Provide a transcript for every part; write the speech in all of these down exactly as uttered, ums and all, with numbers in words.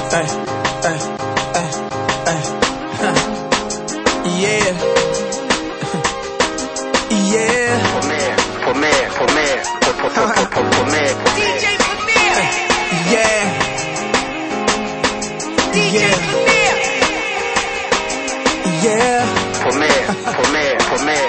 Ay, ay, ay, ay. Yeah. Yeah. Premier, Premier, Premier, Premier, D J Premier. Yeah. D J Premier. Yeah. Premier, Premier, Premier,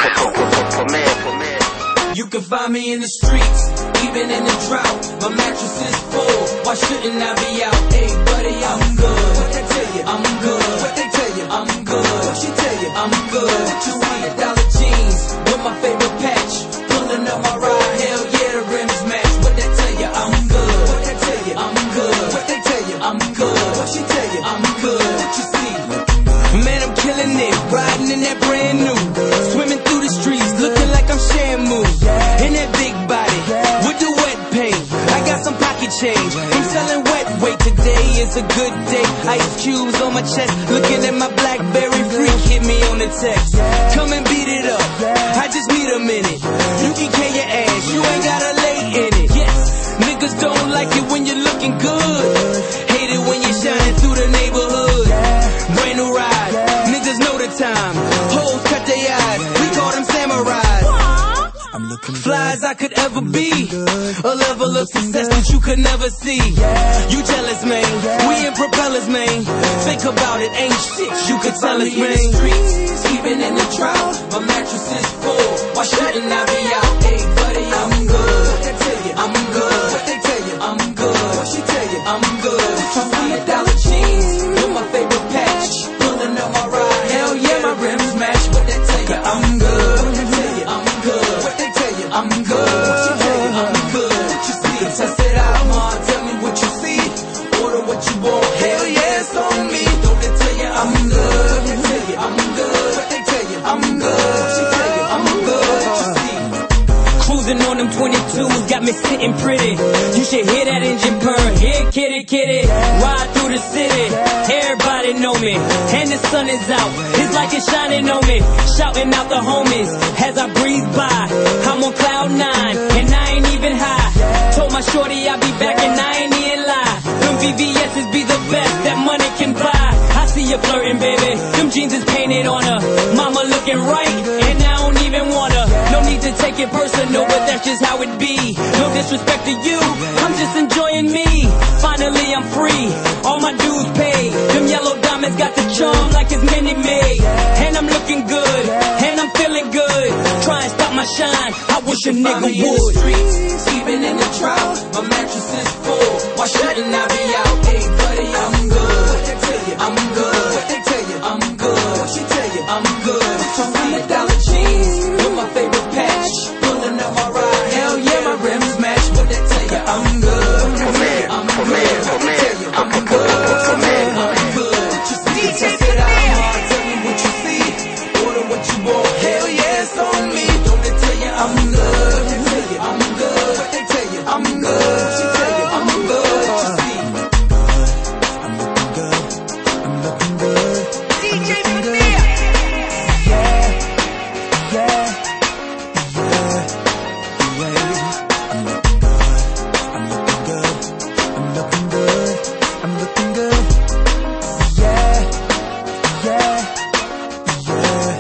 Premier, Premier. You can find me in the streets, even in the drought. My mattress is full, why shouldn't I be out? Hey buddy, I'm good. What they tell you? I'm good. What they tell you? I'm good. What she tell you? I'm good. Two hundred dollar jeans with my favorite patch, pulling up my ride. Hell yeah, the rims match. What they tell you? I'm good. What they tell you? I'm good. What they tell you? I'm good. What she tell you? I'm good. What you see? Man, I'm killing it, riding in that brand new, swimming through the streets, looking like I'm Shamu. In that big body, with the wet paint, I got some pocket change. I'm selling wet weight, today is a good day. Ice cubes on my chest, looking at my BlackBerry freak, hit me on the text. Come and beat it up, I just need a minute. You can K your ass, you ain't gotta lay in it. Yes, niggas don't like it when you're looking good, hate it when you're shining through the neighborhood. Brand new ride, niggas know the time. Hoes cut their eyes, we call them samurais. I'm looking Fly as I could ever be, a level of success that you could never see. You jealous, man, we in propellers, man. Think about it, ain't shit you could tell us, man. In the streets, even in the drought, my mattress is full, why shouldn't I be out? Hey buddy, I'm good. What they tell you? I'm good. What they tell you? I'm good. What she tell you? I'm good. two hundred dollar jeans with my favorite patch, pulling up my ride. Hell yeah, my rims match. What they tell you? I'm good. What they tell you? I'm good. What they tell you? I'm good. What she tell you? I'm good. What you see? Test it out, ma. Tell me what you see. Order what you want. Hell yeah, it's on me. Don't they tell you I'm good? What they tell you? I'm good. What they tell you? I'm good. What she tell you? I'm good. What you see? Cruising on them twenty-twos, got me sitting pretty. You should hear that engine purr. Here, kitty, kitty. Ride through the city. Everybody know me. And the sun is out. It's like it's shining on me. Shouting out the homies as I breeze by. I'm on cloud nine and I ain't even high. Told my shorty I'll be back and I ain't even lie. Them V V S's be the best that money can buy. I see you flirting, baby. Them jeans is painted on her. Mama looking right and I don't even want her. No need to take it personal, but that's just how it be. No disrespect to you, I'm just enjoying me. Finally I'm free, all my dues paid. Them yellow diamonds got the charm like it's mini made. And I'm looking good, and I'm feeling good. Try and stop my shine, I wish a nigga would. In the streets, even in the drought, my mattress is full, why shouldn't I be out? Hey buddy, I'm good. What they tell you? I'm good. What they tell you? I'm good. What she tell you? I'm good. two hundred dollar jeans with my favorite patch, pulling up my ride. Hell yeah, my rims match. What they tell you? I'm good. Premier, I'm Premier, good. What they Premier, tell you? I'm good. Premier. I'm good. What you see? D J Test it out, ma. Tell me what you see. Order what you want. Hell yeah, it's on me. Don't they tell you I'm good? What they tell you? I'm good. What they tell you? I'm good. What she tell you? I'm good. What you see? I'm looking good. I'm looking good. D J Premier. Yeah. Yeah. Yeah. Yeah. I'm looking good. I'm looking good. I'm looking good. I'm looking good. Yeah. Yeah. Yeah.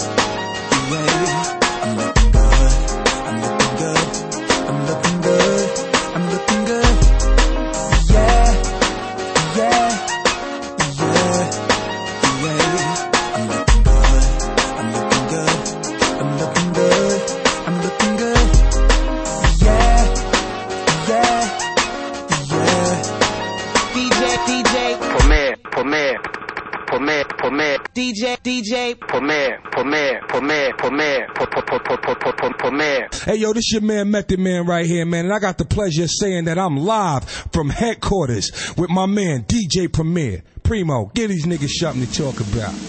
Yeah. I'm looking good. I'm looking good. I'm looking good. I'm looking good. Yeah. Yeah. Yeah. Yeah. I'm looking good. I'm looking good. I'm looking good. I'm looking good. Yeah. Yeah. Yeah. D J, D J, Premier, Premier, Premier, Premier, D J, D J. Premier, Premier, Premier, Premier, Premier. Hey, yo, this your man, Method Man, right here, man. And I got the pleasure of saying that I'm live from headquarters with my man, D J Premier. Primo, give these niggas something to talk about.